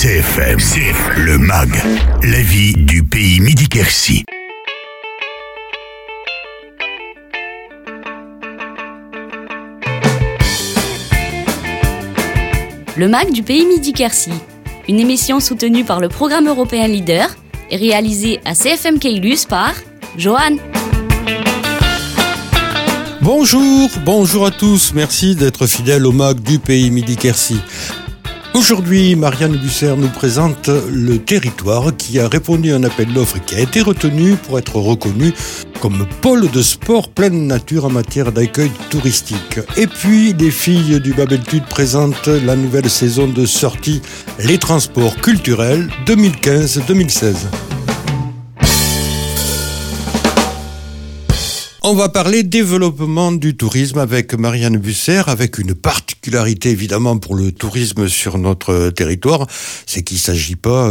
CFM, le MAG, la vie du pays Midi-Quercy. Le MAG du pays Midi-Quercy, une émission soutenue par le programme européen Leader et réalisée à CFM Caylus par Johan. Bonjour à tous, merci d'être fidèles au MAG du pays Midi-Quercy. Aujourd'hui, Marianne Busser nous présente le territoire qui a répondu à un appel d'offres et qui a été retenu pour être reconnu comme pôle de sport pleine nature en matière d'accueil touristique. Et puis, les filles du Babeltude présentent la nouvelle saison de sortie Les Transports Culturels 2015-2016. On va parler développement du tourisme avec Marianne Busser, avec une particularité évidemment pour le tourisme sur notre territoire, c'est qu'il ne s'agit pas,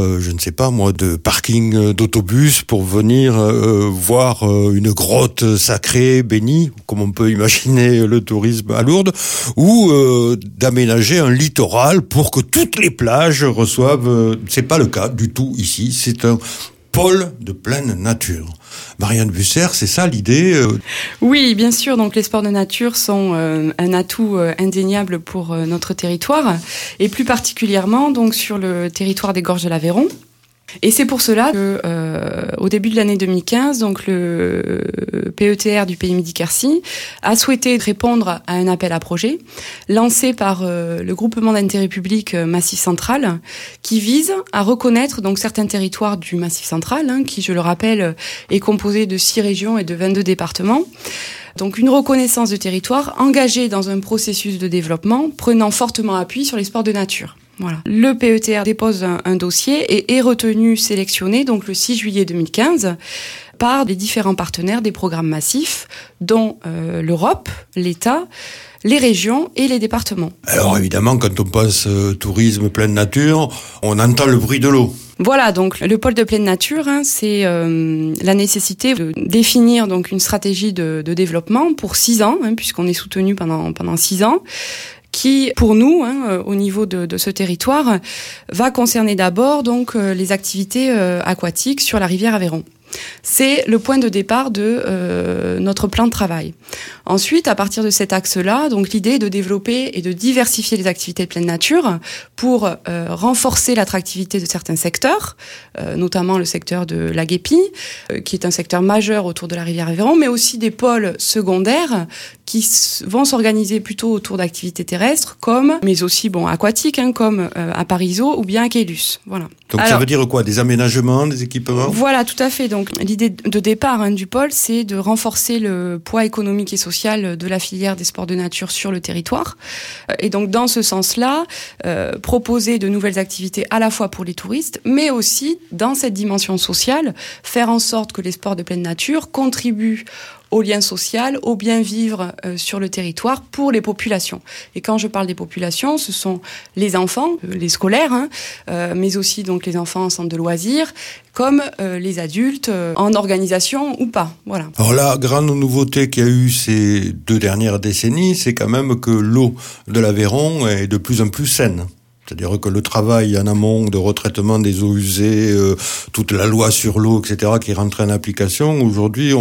de parking d'autobus pour venir voir une grotte sacrée, bénie, comme on peut imaginer le tourisme à Lourdes, ou d'aménager un littoral pour que toutes les plages reçoivent, c'est pas le cas du tout ici, c'est un pôle de pleine nature. Marianne Busser, c'est ça l'idée Oui, bien sûr. Donc les sports de nature sont un atout indéniable pour notre territoire, et plus particulièrement donc sur le territoire des Gorges de l'Aveyron. Et c'est pour cela que, au début de l'année 2015, donc le PETR du pays Midi-Quercy a souhaité répondre à un appel à projet lancé par le groupement d'intérêt public Massif Central, qui vise à reconnaître donc certains territoires du Massif Central, qui, je le rappelle, est composé de 6 régions et de 22 départements. Donc une reconnaissance de territoire engagée dans un processus de développement prenant fortement appui sur les sports de nature. Voilà. Le PETR dépose un dossier et est retenu, sélectionné donc le 6 juillet 2015 par les différents partenaires des programmes massifs, dont l'Europe, l'État, les régions et les départements. Alors évidemment, quand on pense tourisme pleine nature, on entend le bruit de l'eau. Voilà, donc le pôle de pleine nature, c'est la nécessité de définir donc une stratégie de développement pour 6 ans, puisqu'on est soutenu pendant 6 ans, qui, pour nous, au niveau de ce territoire, va concerner d'abord donc les activités aquatiques sur la rivière Aveyron. C'est le point de départ de notre plan de travail. Ensuite, à partir de cet axe-là, donc l'idée est de développer et de diversifier les activités de pleine nature pour renforcer l'attractivité de certains secteurs, notamment le secteur de la guépie, qui est un secteur majeur autour de la rivière Aveyron, mais aussi des pôles secondaires qui vont s'organiser plutôt autour d'activités terrestres, mais aussi aquatiques, comme à Parisot ou bien à Caylus. Voilà. Donc ça veut dire quoi ? Des aménagements, des équipements ? Voilà, tout à fait. Donc l'idée de départ du pôle, c'est de renforcer le poids économique et social de la filière des sports de nature sur le territoire. Et donc dans ce sens-là, proposer de nouvelles activités à la fois pour les touristes, mais aussi dans cette dimension sociale, faire en sorte que les sports de pleine nature contribuent au lien social, au bien vivre sur le territoire pour les populations. Et quand je parle des populations, ce sont les enfants, les scolaires, mais aussi donc les enfants en centre de loisirs, comme les adultes en organisation ou pas. Voilà. Alors la grande nouveauté qu'il y a eu ces 2 dernières décennies, c'est quand même que l'eau de l'Aveyron est de plus en plus saine. C'est-à-dire que le travail en amont de retraitement des eaux usées, toute la loi sur l'eau, etc., qui est rentrée en application, aujourd'hui,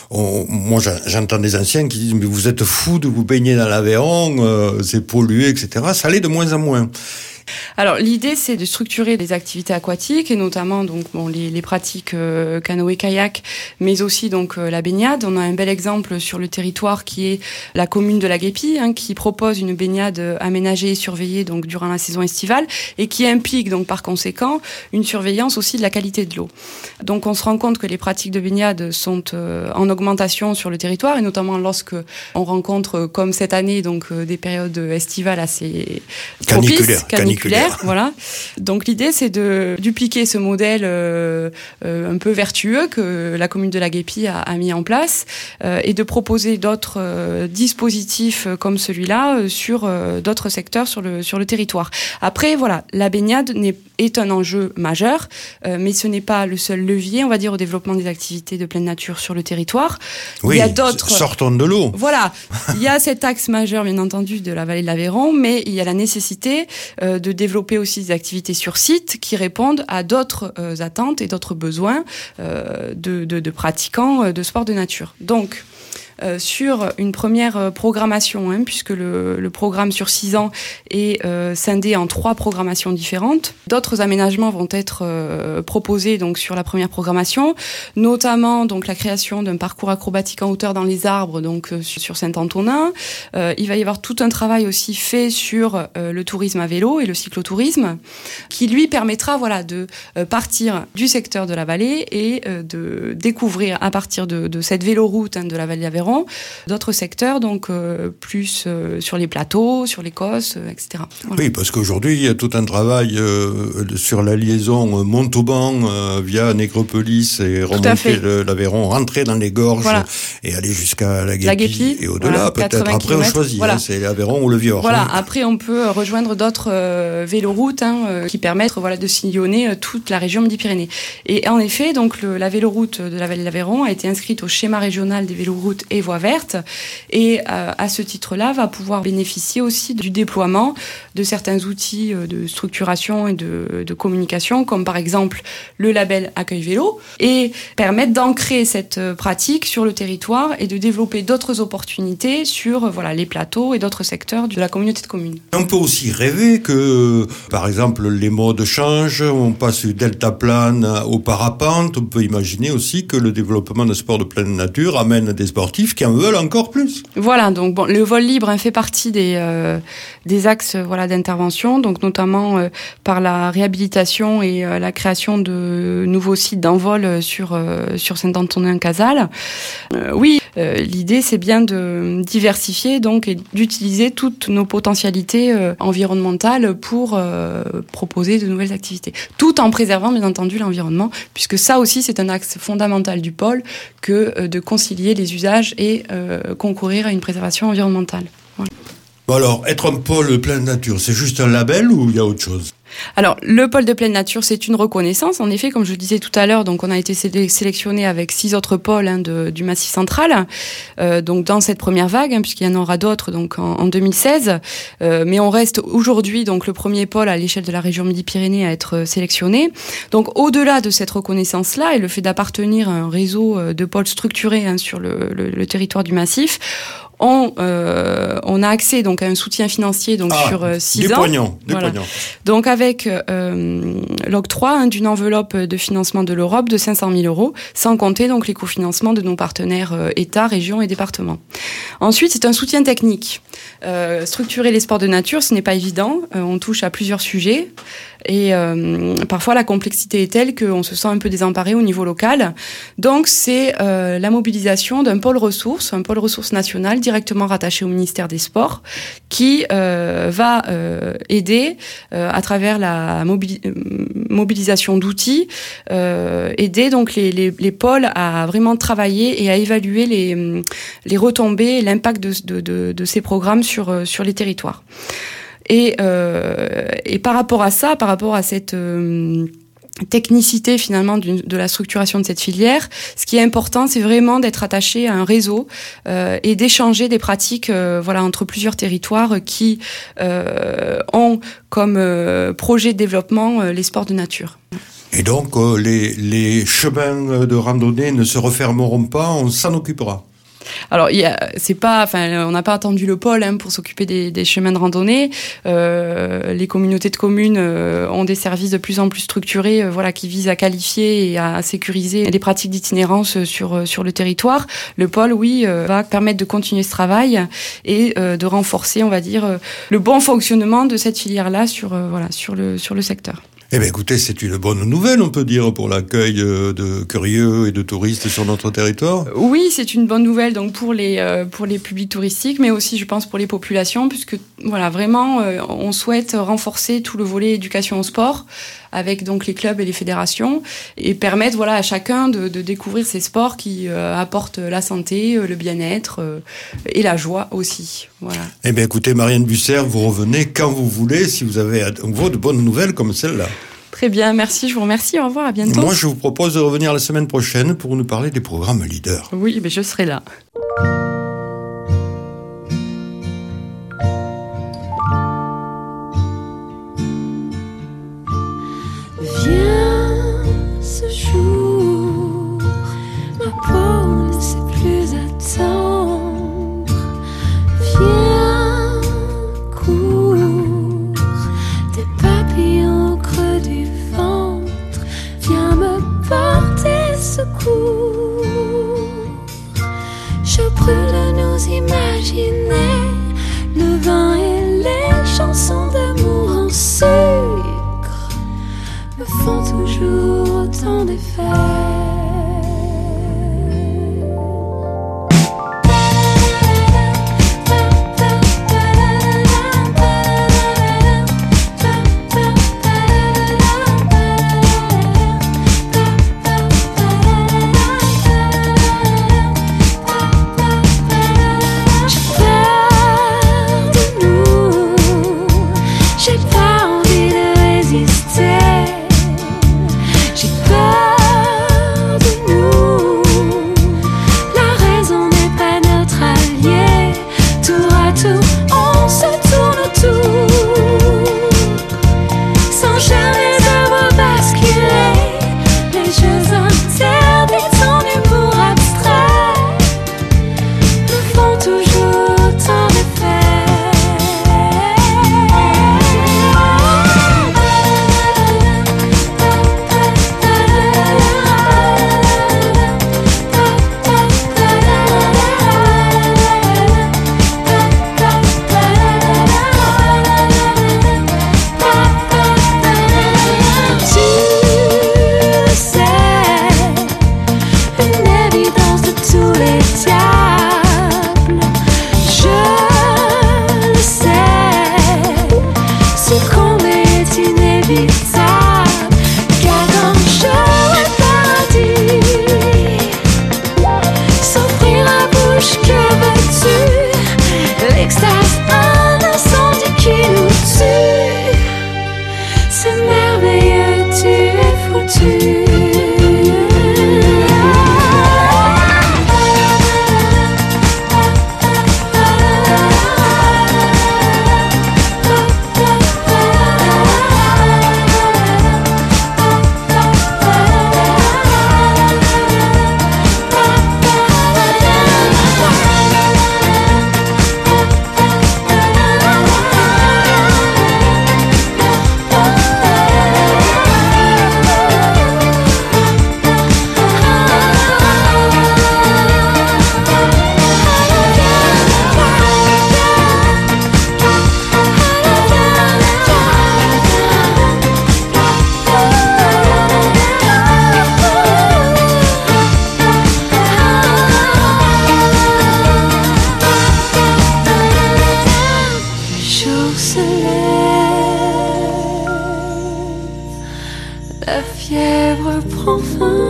moi j'entends des anciens qui disent « mais vous êtes fous de vous baigner dans l'Aveyron, c'est pollué, etc. » Ça l'est de moins en moins. Alors l'idée, c'est de structurer les activités aquatiques et notamment donc les pratiques canoë-kayak, mais aussi donc la baignade. On a un bel exemple sur le territoire qui est la commune de la Guépie, qui propose une baignade aménagée et surveillée donc durant la saison estivale et qui implique donc par conséquent une surveillance aussi de la qualité de l'eau. Donc on se rend compte que les pratiques de baignade sont en augmentation sur le territoire et notamment lorsque on rencontre comme cette année donc des périodes estivales assez propices, caniculaires. Voilà. Donc l'idée, c'est de dupliquer ce modèle un peu vertueux que la commune de la Guépie a mis en place et de proposer d'autres dispositifs comme celui-là sur d'autres secteurs sur le territoire. Après, voilà, la baignade est un enjeu majeur, mais ce n'est pas le seul levier, on va dire, au développement des activités de pleine nature sur le territoire. Oui, il y a d'autres. Sortons de l'eau. Voilà, il y a cet axe majeur, bien entendu, de la vallée de l'Aveyron, mais il y a la nécessité de de développer aussi des activités sur site qui répondent à d'autres attentes et d'autres besoins de pratiquants de sport de nature. Donc, sur une première programmation, puisque le programme sur 6 ans est scindé en 3 programmations différentes. D'autres aménagements vont être proposés donc sur la première programmation, notamment donc la création d'un parcours acrobatique en hauteur dans les arbres, donc sur Saint-Antonin. Il va y avoir tout un travail aussi fait sur le tourisme à vélo et le cyclotourisme, qui lui permettra de partir du secteur de la vallée et de découvrir à partir de cette véloroute de la vallée d'Aveyron d'autres secteurs, donc plus sur les plateaux, sur l'Écosse, etc. Voilà. Oui, parce qu'aujourd'hui, il y a tout un travail sur la liaison Montauban via Négropolis et remonter l'Aveyron, rentrer dans les gorges et aller jusqu'à la Guépie et au-delà, peut-être. Après, on choisit, c'est l'Aveyron ou le Vior. Voilà, après, on peut rejoindre d'autres véloroutes qui permettent de sillonner toute la région Midi-Pyrénées. Et en effet, donc, la véloroute de la vallée de l'Aveyron a été inscrite au schéma régional des véloroutes et voies vertes, et à ce titre-là va pouvoir bénéficier aussi du déploiement de certains outils de structuration et de communication, comme par exemple le label Accueil Vélo, et permettre d'ancrer cette pratique sur le territoire et de développer d'autres opportunités sur les plateaux et d'autres secteurs de la communauté de communes. On peut aussi rêver que, par exemple, les modes changent, on passe du deltaplane au parapente, on peut imaginer aussi que le développement de sports de pleine nature amène des sportifs qui en veulent encore plus. Voilà, donc le vol libre fait partie des axes d'intervention, donc notamment par la réhabilitation et la création de nouveaux sites d'envol sur Saint-Antonin-Casal. L'idée c'est bien de diversifier donc et d'utiliser toutes nos potentialités environnementales pour proposer de nouvelles activités, tout en préservant bien entendu l'environnement, puisque ça aussi c'est un axe fondamental du pôle que de concilier les usages et concourir à une préservation environnementale. Voilà. Bon alors, être un pôle pleine nature, c'est juste un label ou il y a autre chose ? Alors, le pôle de pleine nature, c'est une reconnaissance. En effet, comme je le disais tout à l'heure, donc on a été sélectionné avec 6 autres pôles du Massif central. Donc dans cette première vague, puisqu'il y en aura d'autres, donc en 2016. Mais on reste aujourd'hui donc le premier pôle à l'échelle de la région Midi-Pyrénées à être sélectionné. Donc au-delà de cette reconnaissance-là et le fait d'appartenir à un réseau de pôles structurés sur le territoire du Massif, on a accès donc à un soutien financier donc sur 6 ans. Des poignons. Donc avec l'octroi d'une enveloppe de financement de l'Europe de 500 000 €, sans compter donc les cofinancements de nos partenaires État, régions et départements. Ensuite, c'est un soutien technique. Structurer les sports de nature, ce n'est pas évident. On touche à plusieurs sujets. Et parfois, la complexité est telle qu'on se sent un peu désemparé au niveau local. Donc, c'est la mobilisation d'un pôle ressources national directement rattaché au ministère des Sports, qui va aider à travers la mobilisation d'outils, aider donc les pôles à vraiment travailler et à évaluer les retombées et l'impact de ces programmes sur les territoires. Et par rapport à ça, par rapport à cette technicité finalement de la structuration de cette filière, ce qui est important, c'est vraiment d'être attaché à un réseau et d'échanger des pratiques entre plusieurs territoires qui ont comme projet de développement les sports de nature. Et donc les chemins de randonnée ne se refermeront pas, on s'en occupera. Alors, on n'a pas attendu le pôle pour s'occuper des chemins de randonnée. Les communautés de communes ont des services de plus en plus structurés, qui visent à qualifier et à sécuriser des pratiques d'itinérance sur le territoire. Le pôle, va permettre de continuer ce travail et de renforcer, on va dire, le bon fonctionnement de cette filière-là sur le secteur. Eh bien, écoutez, c'est une bonne nouvelle, on peut dire, pour l'accueil de curieux et de touristes sur notre territoire. Oui, c'est une bonne nouvelle donc pour les publics touristiques, mais aussi, je pense, pour les populations, puisque vraiment, on souhaite renforcer tout le volet éducation au sport avec donc les clubs et les fédérations et permettre à chacun de découvrir ces sports qui apportent la santé, le bien-être et la joie aussi. Voilà. Eh bien, écoutez, Marianne Busser, vous revenez quand vous voulez si vous avez à nouveau de bonnes nouvelles comme celle-là. Très bien, merci, je vous remercie, au revoir, à bientôt. Moi, je vous propose de revenir la semaine prochaine pour nous parler des programmes leaders. Oui, mais je serai là. Viens ce jour, ma peau ne sait plus attendre. Viens, cours, tes papillons au creux du ventre. Viens me porter secours. Je brûle de nous imaginer le vin et les chansons d'amour en sucre me font toujours autant d'effets. La fièvre prend fin.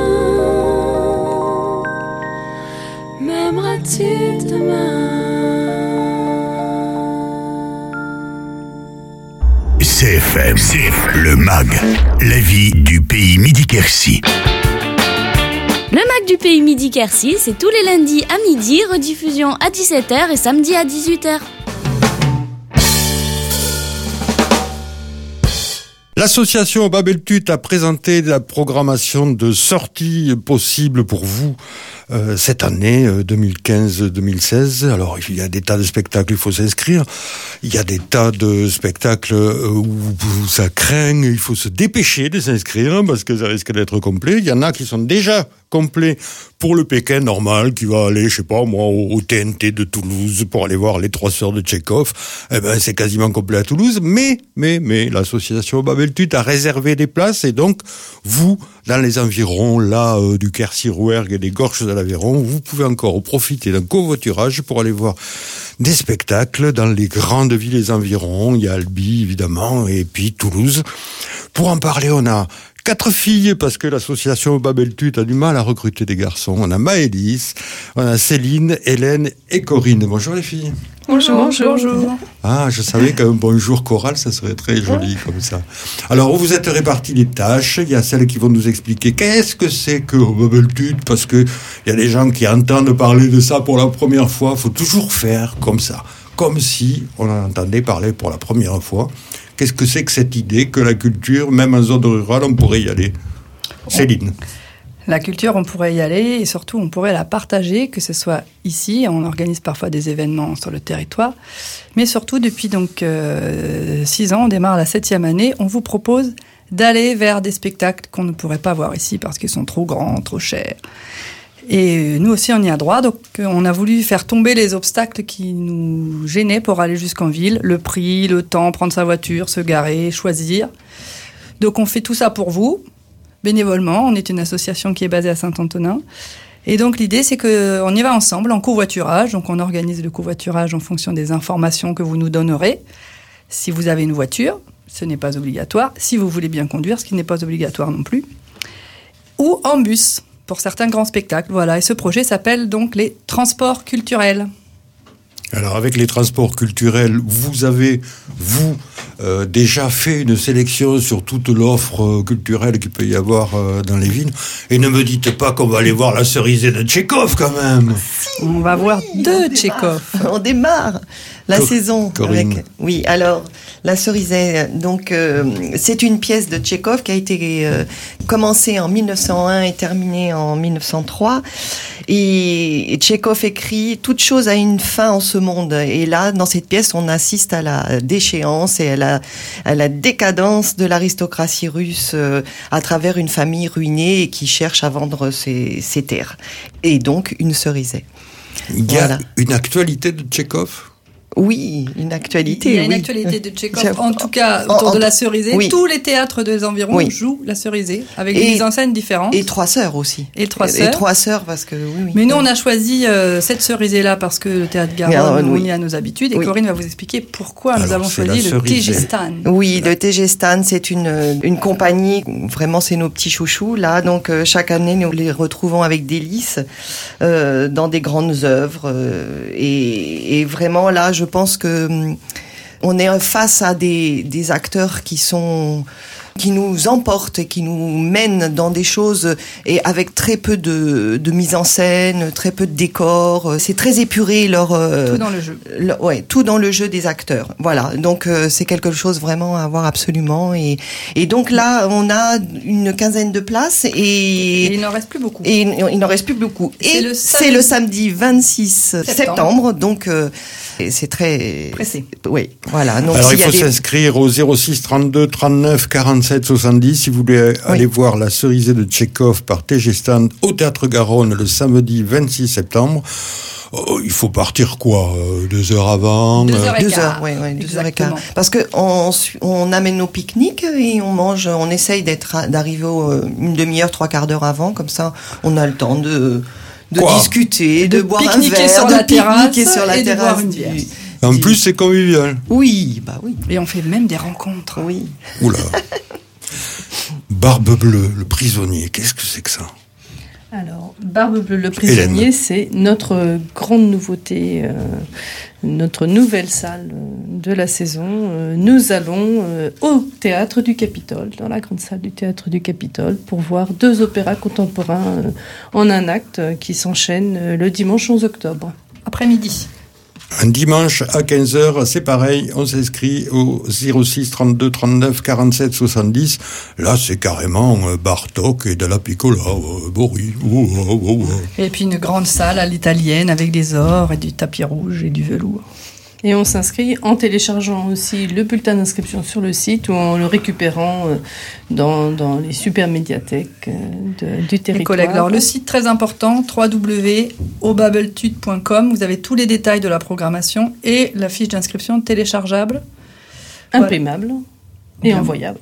M'aimeras-tu demain? CFM, le MAG, la vie du pays Midi-Quercy. Le MAG du pays Midi-Quercy, c'est tous les lundis à midi, rediffusion à 17h et samedi à 18h. L'association Babeltut a présenté la programmation de sorties possibles pour vous cette année 2015-2016. Alors il y a des tas de spectacles, il faut s'inscrire. Il y a des tas de spectacles où ça craint, il faut se dépêcher de s'inscrire parce que ça risque d'être complet. Il y en a qui sont déjà complets pour le Pékin normal, qui va aller, je sais pas moi, au TNT de Toulouse pour aller voir les 3 sœurs de Tchekhov. Eh ben c'est quasiment complet à Toulouse, mais l'association Babeltut a réservé des places et donc vous, dans les environs là du Quercy-Rouergue et des Gorges de l'Aveyron, vous pouvez encore profiter d'un covoiturage pour aller voir des spectacles dans les grandes villes des environs. Il y a Albi évidemment et puis Toulouse. Pour en parler, on a 4 filles, parce que l'association Babeltut a du mal à recruter des garçons. On a Maëlys, on a Céline, Hélène et Corinne. Bonjour les filles. Bonjour. Ah, je savais qu'un bonjour choral, ça serait très joli comme ça. Alors, vous êtes répartis les tâches. Il y a celles qui vont nous expliquer qu'est-ce que c'est que Babeltut, parce que il y a des gens qui entendent parler de ça pour la première fois. Il faut toujours faire comme ça, comme si on en entendait parler pour la première fois. Qu'est-ce que c'est que cette idée que la culture, même en zone rurale, on pourrait y aller? Céline. La culture, on pourrait y aller et surtout, on pourrait la partager, que ce soit ici. On organise parfois des événements sur le territoire. Mais surtout, depuis 6 ans, on démarre la 7e année, on vous propose d'aller vers des spectacles qu'on ne pourrait pas voir ici parce qu'ils sont trop grands, trop chers. Et nous aussi, on y a droit. Donc, on a voulu faire tomber les obstacles qui nous gênaient pour aller jusqu'en ville. Le prix, le temps, prendre sa voiture, se garer, choisir. Donc, on fait tout ça pour vous. Bénévolement, on est une association qui est basée à Saint-Antonin. Et donc l'idée, c'est qu'on y va ensemble en covoiturage. Donc on organise le covoiturage en fonction des informations que vous nous donnerez. Si vous avez une voiture, ce n'est pas obligatoire. Si vous voulez bien conduire, ce qui n'est pas obligatoire non plus. Ou en bus, pour certains grands spectacles. Voilà. Et ce projet s'appelle donc les transports culturels. Alors avec les transports culturels, vous avez, déjà fait une sélection sur toute l'offre culturelle qu'il peut y avoir dans les villes. Et ne me dites pas qu'on va aller voir la cerisée de Tchekhov quand même. On va voir deux Tchekhov. On démarre la saison. Corinne. Oui, alors la cerisée, donc c'est une pièce de Tchekhov qui a été commencée en 1901 et terminée en 1903. Et Tchekhov écrit « Toute chose a une fin en ce monde ». Et là, dans cette pièce, on assiste à la déchéance et à la décadence de l'aristocratie russe à travers une famille ruinée et qui cherche à vendre ses terres. Et donc, une cerisée. Il y a une actualité de Tchekhov ? Oui, une actualité. Il y a une actualité de Tchekhov, en tout cas autour de la cerisée. Oui. Tous les théâtres des environs jouent la cerisée, avec des mises en scène différentes. Et Trois Sœurs aussi. Et Trois Sœurs, parce que Mais nous, on a choisi cette cerisée-là parce que le théâtre Garonne, on y a nos habitudes. Et Corinne va vous expliquer pourquoi nous avons choisi le Tegestan. Oui, le Tegestan, c'est une compagnie, vraiment c'est nos petits chouchous, là. Donc chaque année, nous les retrouvons avec délice dans des grandes œuvres. Et vraiment, là, je pense que on est face à des acteurs qui nous emportent et qui nous mènent dans des choses et avec très peu de mise en scène, très peu de décors. C'est très épuré tout dans le jeu. Tout dans le jeu des acteurs. Voilà. Donc c'est quelque chose vraiment à voir absolument. Et donc là, on a une quinzaine de places et il n'en reste plus beaucoup. Et il n'en reste plus beaucoup. Et c'est le samedi 26 septembre. Donc c'est très pressé. Oui, voilà. Donc, alors il faut s'inscrire au 06 32 39 47 70 si vous voulez aller voir la cerisée de Tchekhov par Tegestan au Théâtre Garonne le samedi 26 septembre. Il faut partir 2 heures avant 2 heures et quart. 2 heures et quart. Parce que on amène nos pique-niques et on mange, on essaye d'arriver une demi-heure, 3/4 d'heure avant, comme ça on a le temps de discuter, de boire un verre, de pique-niquer sur la terrasse. En plus, c'est convivial. Oui. Et on fait même des rencontres. Oui. Oula. Barbe Bleue, le prisonnier, qu'est-ce que c'est que ça ? Alors, Barbe Bleue, le prisonnier, c'est notre grande nouveauté, notre nouvelle salle de la saison. Nous allons au Théâtre du Capitole, dans la grande salle du Théâtre du Capitole, pour voir 2 opéras contemporains en un acte qui s'enchaînent le dimanche 11 octobre. Après-midi. Un dimanche à 15h, c'est pareil, on s'inscrit au 06 32 39 47 70. Là, c'est carrément Bartók et de la Piccola, Boris. Et puis une grande salle à l'italienne avec des ors et du tapis rouge et du velours. Et on s'inscrit en téléchargeant aussi le bulletin d'inscription sur le site ou en le récupérant dans les super médiathèques du territoire. Les collègues, alors le site très important, www.obabletude.com. Vous avez tous les détails de la programmation et la fiche d'inscription téléchargeable. Imprimable et envoyable.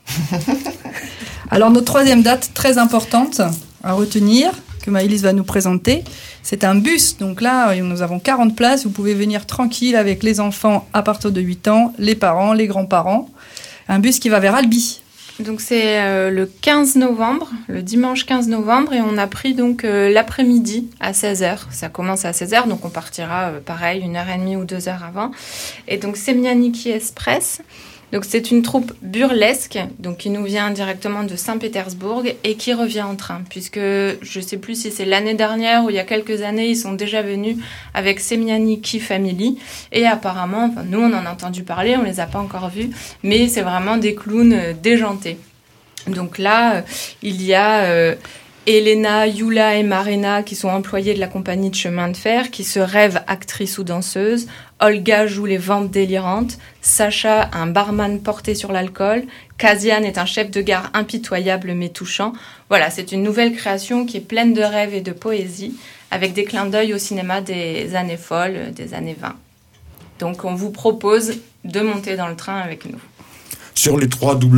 Alors notre 3e date très importante à retenir, que Maëlys va nous présenter, c'est un bus. Donc là, nous avons 40 places. Vous pouvez venir tranquille avec les enfants à partir de 8 ans, les parents, les grands-parents. Un bus qui va vers Albi. Donc c'est le 15 novembre, le dimanche 15 novembre, et on a pris donc l'après-midi à 16h. Ça commence à 16h, donc on partira pareil, 1h30 ou 2 heures avant. Et donc c'est Mianiki Express. Donc c'est une troupe burlesque, donc qui nous vient directement de Saint-Pétersbourg et qui revient en train, puisque je ne sais plus si c'est l'année dernière ou il y a quelques années, ils sont déjà venus avec Semianiki Family et apparemment, nous on en a entendu parler, on les a pas encore vus, mais c'est vraiment des clowns déjantés. Donc là, il y a Elena, Yula et Marina qui sont employées de la compagnie de chemin de fer, qui se rêvent actrices ou danseuses. Olga joue les ventes délirantes. Sacha, un barman porté sur l'alcool. Kazian est un chef de gare impitoyable mais touchant. Voilà, c'est une nouvelle création qui est pleine de rêves et de poésie, avec des clins d'œil au cinéma des années folles, des années 20. Donc on vous propose de monter dans le train avec nous. Sur les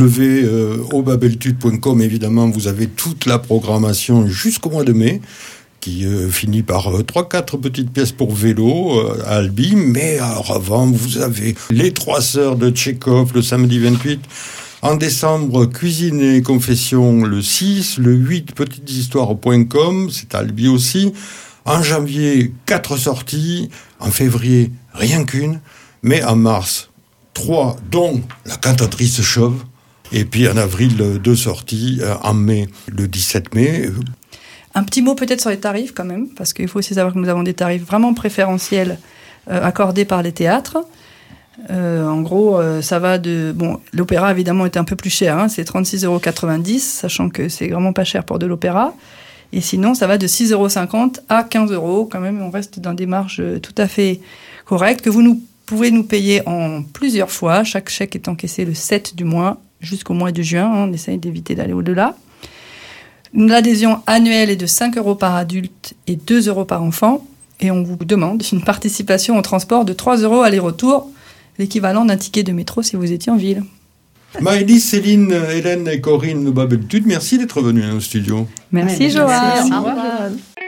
www.obabeltude.com, évidemment, vous avez toute la programmation jusqu'au mois de mai, qui finit par 3-4 petites pièces pour vélo à Albi. Mais alors avant, vous avez les 3 sœurs de Tchekhov le samedi 28. En décembre, Cuisine et Confession le 6. Le 8, petiteshistoires.com, c'est à Albi aussi. En janvier, 4 sorties. En février, rien qu'une. Mais en mars, 3, dont La cantatrice chauve. Et puis en avril, 2 sorties. En mai, le 17 mai. Un petit mot peut-être sur les tarifs quand même, parce qu'il faut aussi savoir que nous avons des tarifs vraiment préférentiels accordés par les théâtres. En gros, ça va de... Bon, l'opéra évidemment est un peu plus cher, hein, c'est 36,90 €, sachant que c'est vraiment pas cher pour de l'opéra. Et sinon, ça va de 6,50 € à 15 €. Quand même, on reste dans des marges tout à fait correctes, que vous pouvez nous payer en plusieurs fois. Chaque chèque est encaissé le 7 du mois jusqu'au mois de juin. On essaye d'éviter d'aller au-delà. L'adhésion annuelle est de 5 € par adulte et 2 € par enfant. Et on vous demande une participation au transport de 3 € aller-retour, l'équivalent d'un ticket de métro si vous étiez en ville. Maëlys, Céline, Hélène et Corinne Babeltude, merci d'être venues dans le studio. Merci Joanne. Au revoir.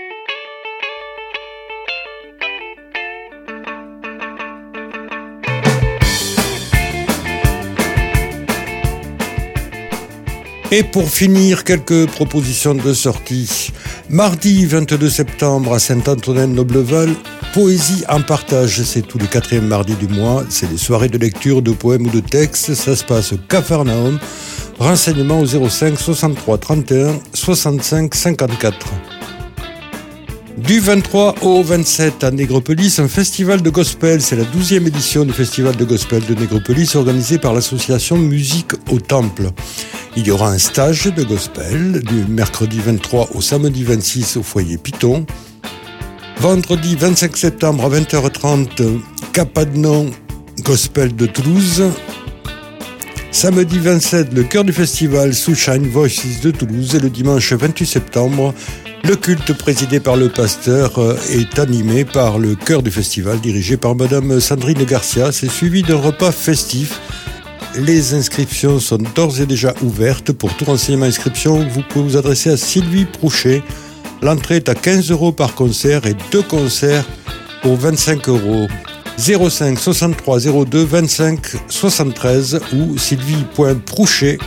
Et pour finir, quelques propositions de sortie. Mardi 22 septembre à Saint-Antonin-Nobleval, Poésie en partage. C'est tous les 4e mardis du mois. C'est des soirées de lecture de poèmes ou de textes. Ça se passe au Capharnaüm. Renseignements au 05 63 31 65 54. Du 23 au 27 à Nègrepelisse, un festival de gospel. C'est la 12e édition du festival de gospel de Nègrepelisse organisé par l'association Musique au Temple. Il y aura un stage de gospel du mercredi 23 au samedi 26 au foyer Python. Vendredi 25 septembre à 20h30, Capadnon Gospel de Toulouse. Samedi 27, le chœur du festival Sunshine Voices de Toulouse. Et le dimanche 28 septembre, le culte présidé par le pasteur est animé par le chœur du festival dirigé par Madame Sandrine Garcia. C'est suivi d'un repas festif. Les inscriptions sont d'ores et déjà ouvertes. Pour tout renseignement inscription, vous pouvez vous adresser à Sylvie Prouchet. L'entrée est à 15 € par concert et 2 concerts pour 25 €. 05 63 02 25 73 ou sylvie.prouchet,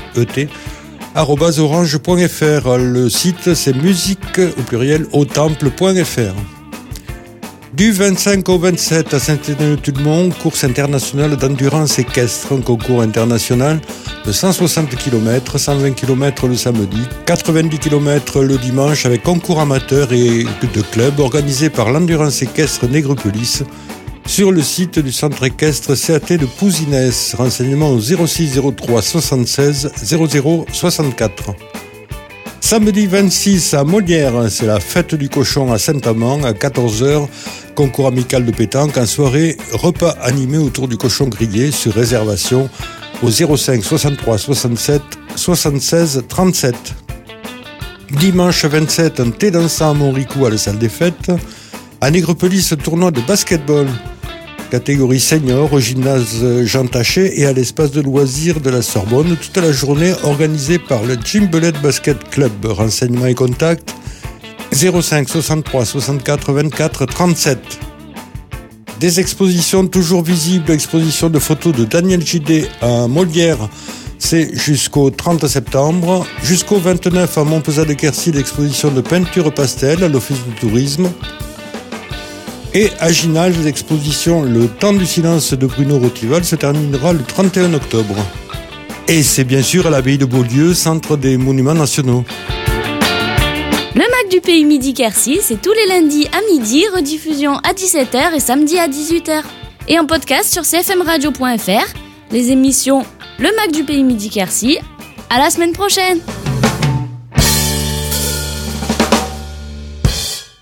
@orange.fr. Le site, c'est musique au pluriel autemple.fr. Du 25 au 27 à Saint-Étienne-de-Tudemont, course internationale d'endurance équestre, un concours international de 160 km, 120 km le samedi, 90 km le dimanche avec concours amateur et de club organisé par l'endurance équestre Nègrepelisse sur le site du centre équestre CAT de Pouzinès. Renseignements au 06 03 76 00 64. Samedi 26 à Molière, c'est la fête du cochon à Saint-Amand à 14h. Concours amical de pétanque en soirée, repas animé autour du cochon grillé sur réservation au 05 63 67 76 37. Dimanche 27, un thé dansant à Montricou à la salle des fêtes. À Nègrepelisse, tournoi de basketball. Catégorie senior au gymnase Jean Taché et à l'espace de loisirs de la Sorbonne toute la journée organisée par le Gimbelette Basket Club. Renseignements et contacts 05 63 64 24 37. Des expositions toujours visibles, exposition de photos de Daniel Gidé à Molière, c'est jusqu'au 30 septembre. Jusqu'au 29 à Montpezat de Quercy, l'exposition de peinture pastel à l'Office du tourisme. Et à Ginage, l'exposition Le Temps du silence de Bruno Rotival se terminera le 31 octobre. Et c'est bien sûr à l'abbaye de Beaulieu, centre des monuments nationaux. Le MAG du Pays Midi-Quercy, c'est tous les lundis à midi, rediffusion à 17h et samedi à 18h. Et en podcast sur cfmradio.fr, les émissions Le MAG du Pays Midi-Quercy. À la semaine prochaine!